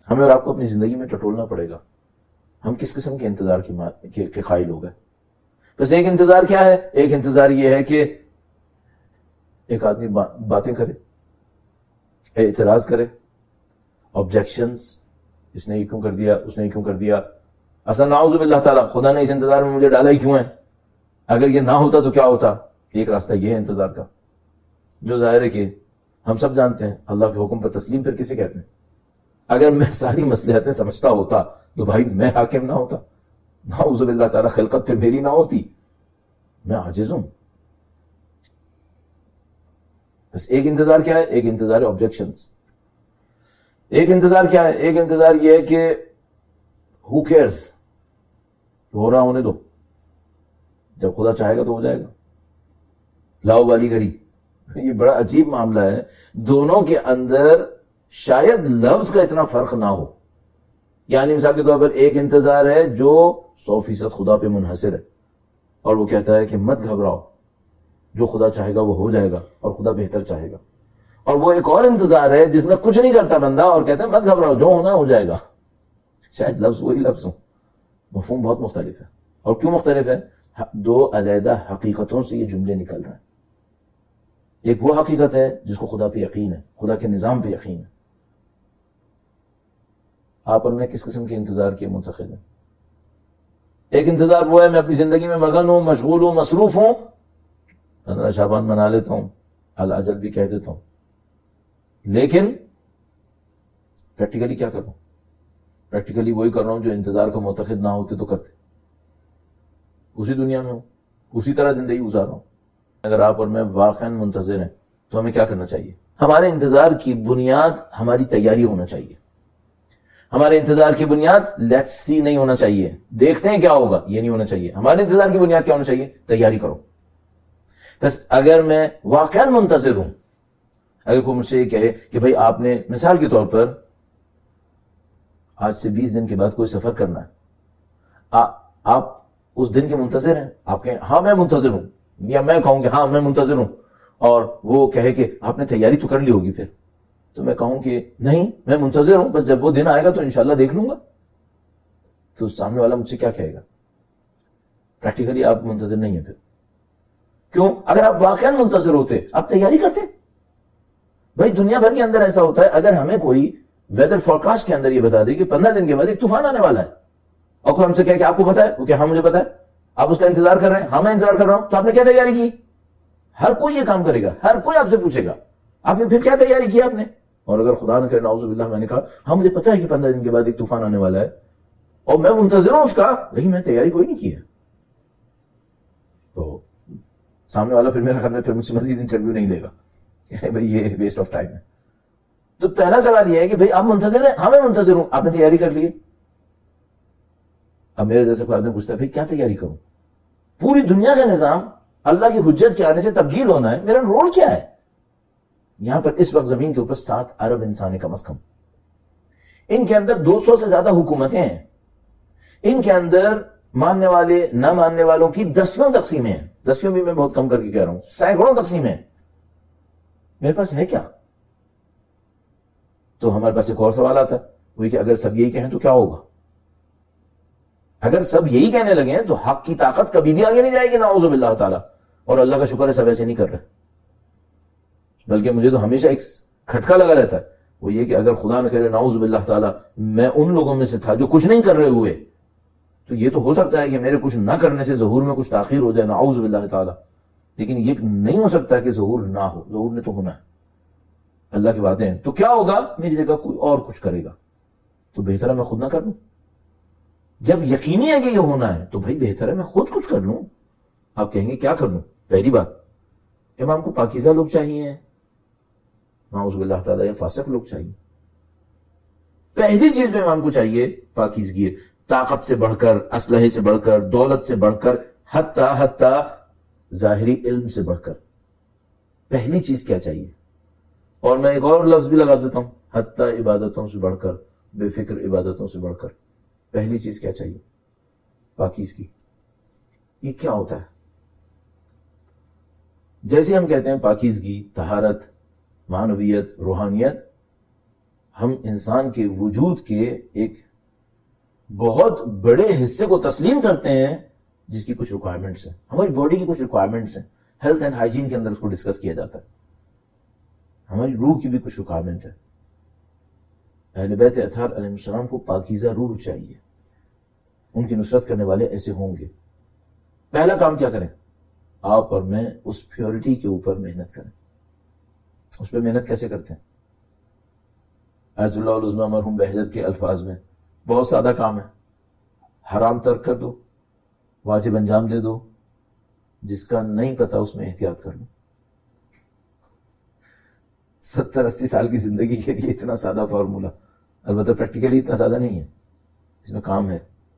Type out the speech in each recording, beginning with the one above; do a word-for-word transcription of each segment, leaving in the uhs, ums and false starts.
ہمیں اور آپ کو اپنی زندگی میں ٹٹولنا پڑے گا ہم کس قسم کے انتظار کی کے قائل ہو گئے. بس ایک انتظار کیا ہے؟ ایک انتظار یہ ہے کہ ایک آدمی باتیں کرے، اعتراض کرے، آبجیکشنز، اس نے یہ کیوں کر دیا، اس نے یہ کیوں کر دیا. اصلا نعوذ باللہ تعالیٰ خدا نے اس انتظار میں مجھے ڈالا ہی کیوں ہے، اگر یہ نہ ہوتا تو کیا ہوتا. ایک راستہ یہ ہے انتظار کا، جو ظاہر ہے کہ ہم سب جانتے ہیں اللہ کے حکم پر تسلیم پھر کسے کہتے ہیں. اگر میں ساری مصلحتیں سمجھتا ہوتا تو بھائی میں حاکم نہ ہوتا، نعوذ باللہ تعالیٰ خلقت پھر میری نہ ہوتی، میں عاجز ہوں. بس ایک انتظار کیا ہے؟ ایک انتظار آبجیکشنز. ایک انتظار کیا ہے؟ ایک انتظار یہ ہے کہ who cares، ہو رہا ہونے دو، جب خدا چاہے گا تو ہو جائے گا. لاؤ والی گری. یہ بڑا عجیب معاملہ ہے، دونوں کے اندر شاید لفظ کا اتنا فرق نہ ہو. یعنی مثال کے طور پر ایک انتظار ہے جو سو فیصد خدا پہ منحصر ہے اور وہ کہتا ہے کہ مت گھبراؤ، جو خدا چاہے گا وہ ہو جائے گا اور خدا بہتر چاہے گا. اور وہ ایک اور انتظار ہے جس میں کچھ نہیں کرتا بندہ اور کہتا ہے مت گھبراؤ، جو ہونا ہو جائے گا. شاید لفظ وہی لفظ ہوں، مفہوم بہت مختلف ہے. اور کیوں مختلف ہے؟ دو علیحدہ حقیقتوں سے یہ جملے نکل رہے ہیں. ایک وہ حقیقت ہے جس کو خدا پہ یقین ہے، خدا کے نظام پہ یقین ہے. آپ اور میں کس قسم کے انتظار کے منتخب ہیں؟ ایک انتظار وہ ہے میں اپنی زندگی میں مگن ہوں، مشغول ہوں، مصروف ہوں، پندرہ شعبان منا لیتا ہوں، الاجل بھی کہہ دیتا ہوں، لیکن پریکٹیکلی کیا کروں؟ پریکٹیکلی وہی کر رہا ہوں جو انتظار کا معتقد نہ ہوتے تو کرتے. اسی دنیا میں ہوں، اسی طرح زندگی گزار رہا ہوں. اگر آپ اور میں واقعا منتظر ہیں تو ہمیں کیا کرنا چاہیے؟ ہمارے انتظار کی بنیاد ہماری تیاری ہونا چاہیے. ہمارے انتظار کی بنیاد لیٹس سی نہیں ہونا چاہیے، دیکھتے ہیں کیا ہوگا، یہ نہیں ہونا چاہیے. ہمارے انتظار کی بنیاد کیا ہونا چاہیے؟ تیاری کرو. بس اگر میں واقعا منتظر ہوں، اگر کوئی مجھ سے یہ کہے کہ بھائی آپ نے مثال کے طور پر آج سے بیس دن کے بعد کوئی سفر کرنا ہے، آ, آپ اس دن کے منتظر ہیں، آپ کہیں ہاں میں منتظر ہوں، یا میں کہوں کہ ہاں میں منتظر ہوں، اور وہ کہے کہ آپ نے تیاری تو کر لی ہوگی، پھر تو میں کہوں کہ نہیں میں منتظر ہوں، بس جب وہ دن آئے گا تو انشاءاللہ دیکھ لوں گا. تو سامنے والا مجھ سے کیا کہے گا؟ پریکٹیکلی آپ منتظر نہیں ہیں. پھر کیوں؟ اگر آپ واقعا منتظر ہوتے آپ تیاری کرتے. بھائی دنیا بھر کے اندر ایسا ہوتا ہے، اگر ہمیں کوئی ویدر فورکاسٹ کے اندر یہ بتا دے کہ پندرہ دن کے بعد ایک طوفان آنے والا ہے، اور کوئی ہم سے کہے کہ آپ کو پتا ہے، وہ کہ ہاں مجھے پتا ہے، آپ اس کا انتظار کر رہے ہیں، ہاں میں انتظار کر رہا ہوں، تو آپ نے کیا تیاری کی؟ ہر کوئی یہ کام کرے گا، ہر کوئی آپ سے پوچھے گا آپ نے پھر کیا تیاری کی آپ نے. اور اگر خدا نہ کرے نعوذ باللہ میں نے کہا ہاں مجھے پتا ہے کہ پندرہ دن کے بعد ایک طوفان آنے والا ہے اور میں منتظر ہوں اس کا، لیکن میں تیاری کوئی نہیں کی ہے، تو سامنے والا پھر میرا خیال میں پھر مجھ سے مزید انٹرویو نہیں لے گا، بھائی یہ ویسٹ آف ٹائم ہے. تو پہلا سوال یہ ہے کہ بھئی آپ منتظر ہیں؟ ہاں میں منتظر ہوں. آپ نے تیاری کر لی ہے؟ اب میرے جیسے کوئی آدمی پوچھتا ہے بھئی کیا تیاری کروں؟ پوری دنیا کا نظام اللہ کی حجت کے آنے سے تبدیل ہونا ہے، میرا رول کیا ہے؟ یہاں پر اس وقت زمین کے اوپر سات ارب انسان کم از کم، ان کے اندر دو سو سے زیادہ حکومتیں ہیں، ان کے اندر ماننے والے نہ ماننے والوں کی دسیوں تقسیمیں ہیں، دسیوں بھی میں بہت کم کر کے کہہ رہا ہوں، سینکڑوں تقسیمیں. میرے پاس ہے کیا؟ تو ہمارے پاس ایک اور سوال آتا ہے، وہ کہ اگر سب یہی کہیں تو کیا ہوگا؟ اگر سب یہی کہنے لگے ہیں تو حق کی طاقت کبھی بھی آگے نہیں جائے گی نعوذ باللہ تعالی. اور اللہ کا شکر ہے سب ایسے نہیں کر رہے، بلکہ مجھے تو ہمیشہ ایک کھٹکا لگا رہتا ہے، وہ یہ کہ اگر خدا نہ کرے نعوذ باللہ تعالی میں ان لوگوں میں سے تھا جو کچھ نہیں کر رہے ہوئے، تو یہ تو ہو سکتا ہے کہ میرے کچھ نہ کرنے سے ظہور میں کچھ تاخیر ہو جائے نعوذ باللہ تعالی، لیکن یہ نہیں ہو سکتا کہ ظہور نہ ہو، ظہور نے تو ہونا ہے. اللہ کی باتیں ہیں. تو کیا ہوگا؟ میری جگہ کوئی اور کچھ کرے گا، تو بہتر ہے میں خود نہ کر لوں. جب یقینی ہے کہ یہ ہونا ہے تو بھائی بہتر ہے میں خود کچھ کر لوں. آپ کہیں گے کیا کر لوں؟ پہلی بات امام کو پاکیزہ لوگ چاہیے، نعوذ باللہ تعالیٰ یا فاسق لوگ چاہیے. پہلی چیز جو امام کو چاہیے پاکیزگی ہے، طاقت سے بڑھ کر، اسلحے سے بڑھ کر، دولت سے بڑھ کر، حتی حتی ظاہری علم سے بڑھ کر پہلی چیز کیا چاہیے؟ اور میں ایک اور لفظ بھی لگا دیتا ہوں، حتی عبادتوں سے بڑھ کر، بے فکر عبادتوں سے بڑھ کر پہلی چیز کیا چاہیے؟ پاکیزگی. یہ کیا ہوتا ہے؟ جیسے ہم کہتے ہیں پاکیزگی، طہارت، معنویت، روحانیت، ہم انسان کے وجود کے ایک بہت بڑے حصے کو تسلیم کرتے ہیں جس کی کچھ ریکوائرمنٹس ہیں، ہماری باڈی کی کچھ ریکوائرمنٹس ہیں. ہیلتھ اینڈ ہائیجین کے اندر اس کو ڈسکس کیا جاتا ہے. ہماری روح کی بھی کچھ ریکوائرمنٹ ہے. اہل بیت اطہار علیہ السلام کو پاکیزہ روح چاہیے، ان کی نصرت کرنے والے ایسے ہوں گے. پہلا کام کیا کریں؟ آپ اور میں اس پیورٹی کے اوپر محنت کریں. اس پہ محنت کیسے کرتے ہیں؟ آیت اللہ العظمیٰ مرحوم بہجت کے الفاظ میں بہت سادہ کام ہے. حرام ترک کر دو، واجب انجام دے دو، جس کا نہیں پتا اس میں احتیاط کر لو. ستر اسی سال کی زندگی کے لیے اتنا سادہ فارمولا، البتہ پریکٹیکلی اتنا سادہ نہیں ہے، اس میں کام ہے.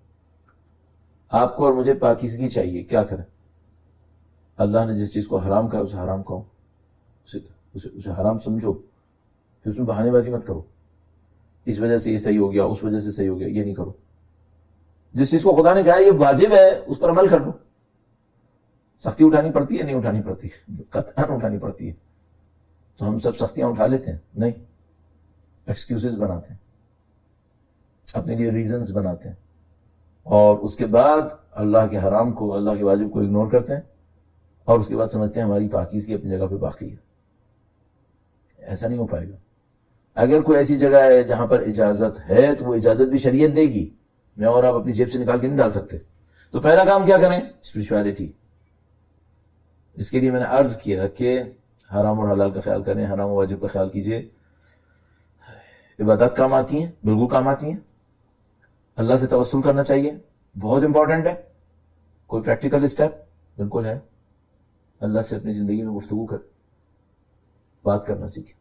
آپ کو اور مجھے پاکیزگی چاہیے. کیا کریں؟ اللہ نے جس چیز کو حرام کہا اسے حرام کہو، اسے, اسے, اسے حرام سمجھو، پھر اس میں بہانے بازی مت کرو. اس وجہ سے یہ صحیح ہو گیا، اس وجہ سے صحیح ہو گیا، یہ نہیں کرو. جس چیز کو خدا نے کہا یہ واجب ہے اس پر عمل کر لو. سختی اٹھانی پڑتی ہے؟ نہیں اٹھانی پڑتی، قطعاً اٹھانی پڑتی ہے. تو ہم سب سختیاں اٹھا لیتے ہیں؟ نہیں، ایکسکیوزز بناتے ہیں، اپنے لیے ریزنز بناتے ہیں، اور اس کے بعد اللہ کے حرام کو، اللہ کے واجب کو اگنور کرتے ہیں، اور اس کے بعد سمجھتے ہیں ہماری پاکیزگی اپنی جگہ پہ باقی ہے. ایسا نہیں ہو پائے گا. اگر کوئی ایسی جگہ ہے جہاں پر اجازت ہے تو وہ اجازت بھی شریعت دے گی، میں اور آپ اپنی جیب سے نکال کے نہیں ڈال سکتے. تو پہلا کام کیا کریں؟ اسپرچویلٹی. اس کے لیے میں نے عرض کیا کہ حرام اور حلال کا خیال کریں، حرام و واجب کا خیال کیجئے. عبادات کام آتی ہیں، بالکل کام آتی ہیں. اللہ سے توسل کرنا چاہیے، بہت امپورٹنٹ ہے. کوئی پریکٹیکل اسٹیپ؟ بالکل ہے. اللہ سے اپنی زندگی میں گفتگو کر، بات کرنا سیکھیں.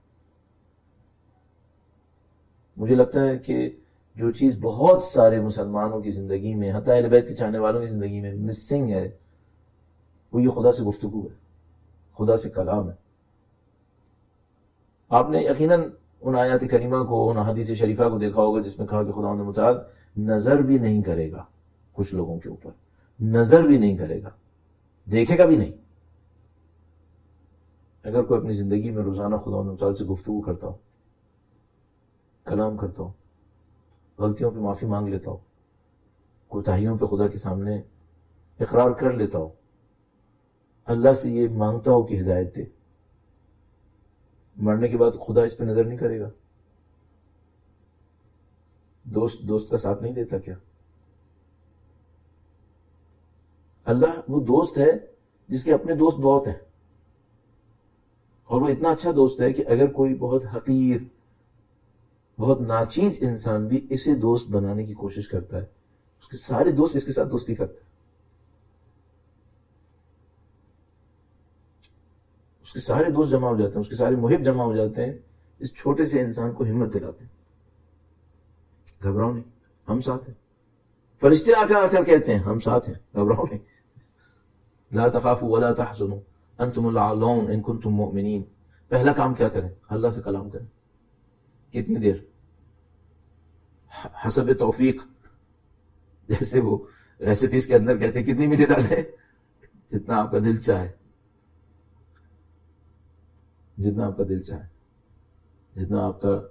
مجھے لگتا ہے کہ جو چیز بہت سارے مسلمانوں کی زندگی میں، حتی اہل بیت کے چاہنے والوں کی زندگی میں مسنگ ہے، وہ یہ خدا سے گفتگو ہے، خدا سے کلام ہے. آپ نے یقیناً ان آیات کریمہ کو، ان حدیث شریفہ کو دیکھا ہوگا جس میں کہا کہ خدا متعال نظر بھی نہیں کرے گا کچھ لوگوں کے اوپر، نظر بھی نہیں کرے گا، دیکھے گا بھی نہیں. اگر کوئی اپنی زندگی میں روزانہ خدا متعال سے گفتگو کرتا ہو، کلام کرتا ہو، غلطیوں پہ معافی مانگ لیتا ہو، کوتاہیوں پہ خدا کے سامنے اقرار کر لیتا ہو، اللہ سے یہ مانگتا ہو کہ ہدایت دے، مرنے کے بعد خدا اس پہ نظر نہیں کرے گا؟ دوست دوست کا ساتھ نہیں دیتا کیا؟ اللہ وہ دوست ہے جس کے اپنے دوست بہت ہیں، اور وہ اتنا اچھا دوست ہے کہ اگر کوئی بہت حقیر، بہت ناچیز انسان بھی اسے دوست بنانے کی کوشش کرتا ہے، اس کے سارے دوست اس کے ساتھ دوستی کرتے ہیں، اس کے سارے دوست جمع ہو جاتے ہیں، اس کے سارے محب جمع ہو جاتے ہیں، اس چھوٹے سے انسان کو ہمت دلاتے ہیں. گھبراؤ نہیں، ہم ساتھ ہیں. فرشتے آ کر آ کر کہتے ہیں ہم ساتھ ہیں، گھبراؤ نہیں. لا تخافوا ولا تحزنوا انتم الاعلون ان کنتم مؤمنین. پہلا کام کیا کریں؟ اللہ سے کلام کریں. کتنی دیر؟ حسب توفیق، جیسے وہ ریسیپیز کے اندر کہتے ہیں کتنی میٹھے ڈالیں؟ جتنا آپ کا دل چاہے، جتنا آپ کا دل چاہے، جتنا آپ کا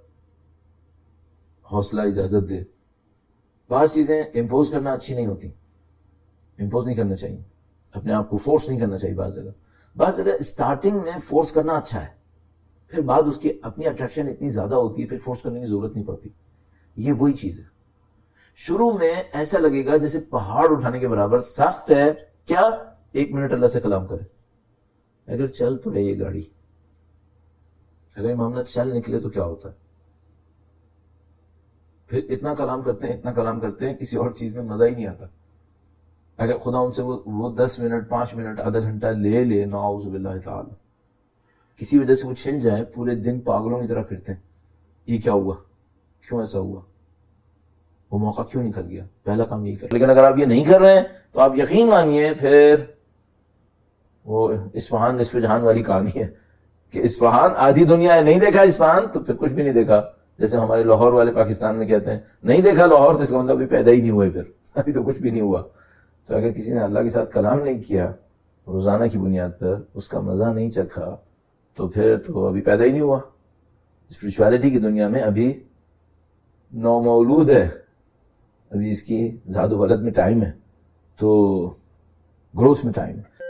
حوصلہ اجازت دے. بعض چیزیں امپوز کرنا اچھی نہیں ہوتی، امپوز نہیں کرنا چاہیے، اپنے آپ کو فورس نہیں کرنا چاہیے. بعض جگہ بعض جگہ اسٹارٹنگ میں فورس کرنا اچھا ہے، پھر بعد اس کی اپنی اٹریکشن اتنی زیادہ ہوتی ہے پھر فورس کرنے کی ضرورت نہیں پڑتی. یہ وہی چیز ہے. شروع میں ایسا لگے گا جیسے پہاڑ اٹھانے کے برابر سخت ہے. کیا؟ ایک منٹ اللہ سے کلام کرے. اگر چل پڑے یہ گاڑی، اگر یہ معاملہ چل نکلے تو کیا ہوتا ہے؟ پھر اتنا کلام کرتے ہیں، اتنا کلام کرتے ہیں، کسی اور چیز میں مزہ ہی نہیں آتا. اگر خدا ان سے وہ, وہ دس منٹ، پانچ منٹ، آدھا گھنٹہ لے لے، نعوذ باللہ تعالی، کسی وجہ سے وہ چھن جائے، پورے دن پاگلوں کی طرح پھرتے ہیں. یہ کیا ہوا؟ کیوں ایسا ہوا؟ وہ موقع کیوں نکل گیا؟ پہلا کام یہی کر. لیکن اگر آپ یہ نہیں کر رہے ہیں تو آپ یقین مانیے پھر وہ اصفہان نصف جہان والی کہانی ہے کہ اصفہان آدھی دنیا ہے، نہیں دیکھا اصفہان تو پھر کچھ بھی نہیں دیکھا. جیسے ہمارے لاہور والے پاکستان میں کہتے ہیں نہیں دیکھا لاہور تو اس کا مطلب ابھی پیدا ہی نہیں ہوئے، پھر ابھی تو کچھ بھی نہیں ہوا. تو اگر کسی نے اللہ کے ساتھ کلام نہیں کیا روزانہ کی بنیاد پر، اس کا مزہ نہیں چکھا، تو پھر تو ابھی پیدا ہی نہیں ہوا. اسپرچویلٹی کی دنیا میں ابھی نو مولود ہے، ابھی اس کی زاد و ولد میں ٹائم ہے، تو گروتھ میں ٹائم ہے.